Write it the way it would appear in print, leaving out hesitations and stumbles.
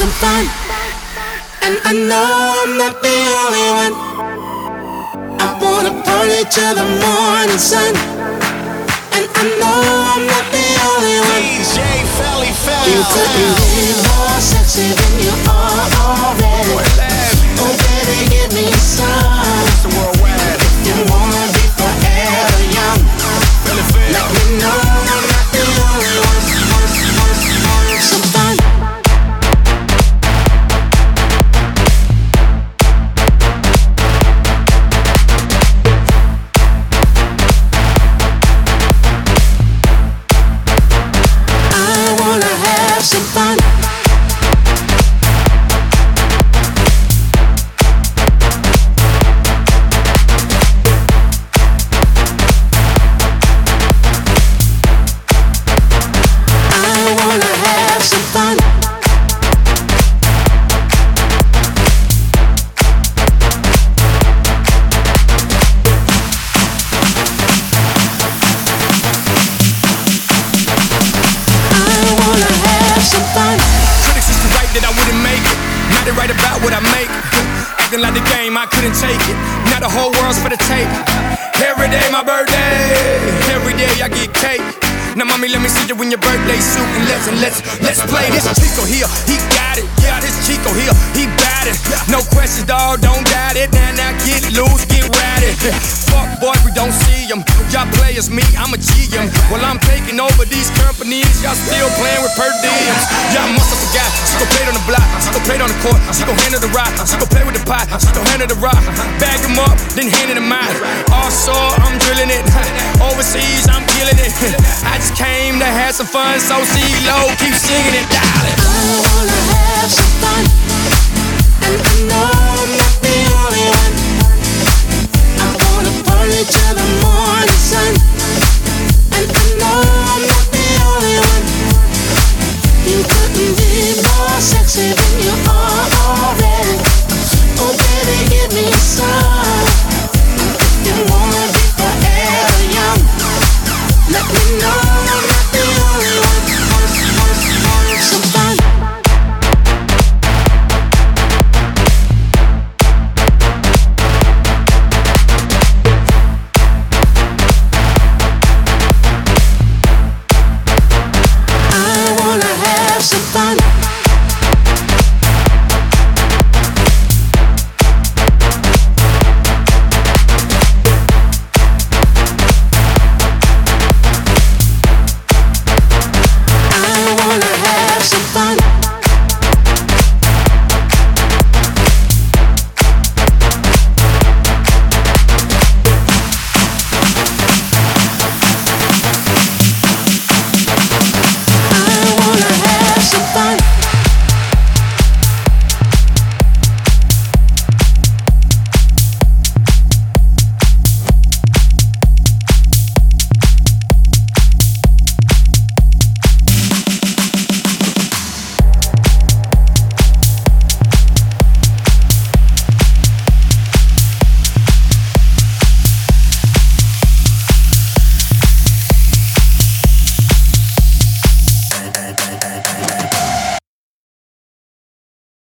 some fun, and I know I'm not the only one. I wanna party till the morning sun, and I know I'm not the only one. DJ Felly Felly. You couldn't be more sexy than you are already. Oh baby, give me some. It's the worldwide. If you wanna be forever young, let me know I'm not the only one. Some fun. I wanna have some fun. I wanna have some fun. I wanna have some fun. Critics used to write that I wouldn't make it. Now they write about what I make. Acting like the game, I couldn't take it. Now the whole world's for the tape. Every day my birthday. Every day I get cake. Now mommy, let me see you in your birthday suit and let's play this. Chico here, he got it. Yeah, this Chico here, he bad it. No questions, dawg, don't doubt it. Now get loose, get ratty. Fuck boys, we don't see them. Y'all players, me, I'm a GM. Well, I'm taking over these companies. Y'all still playing with per diems. Y'all must have forgot. She gon' play it on the block. She gon' play it on the court. She gon' handle the rock. She gon' play with the pot. She gon' handle the rock. Bag them up, then hand it to mine. Offshore, I'm drilling it. Overseas, I'm killing it. I just came to have some fun, so CeeLo, keep singing it, darling. I wanna have some fun, and I know I'm not the only one. I wanna party till the morning sun, and I know I'm not the only one. You couldn't be more sexy than you are already. Oh baby, give me some. If you wanna be forever young, let me know.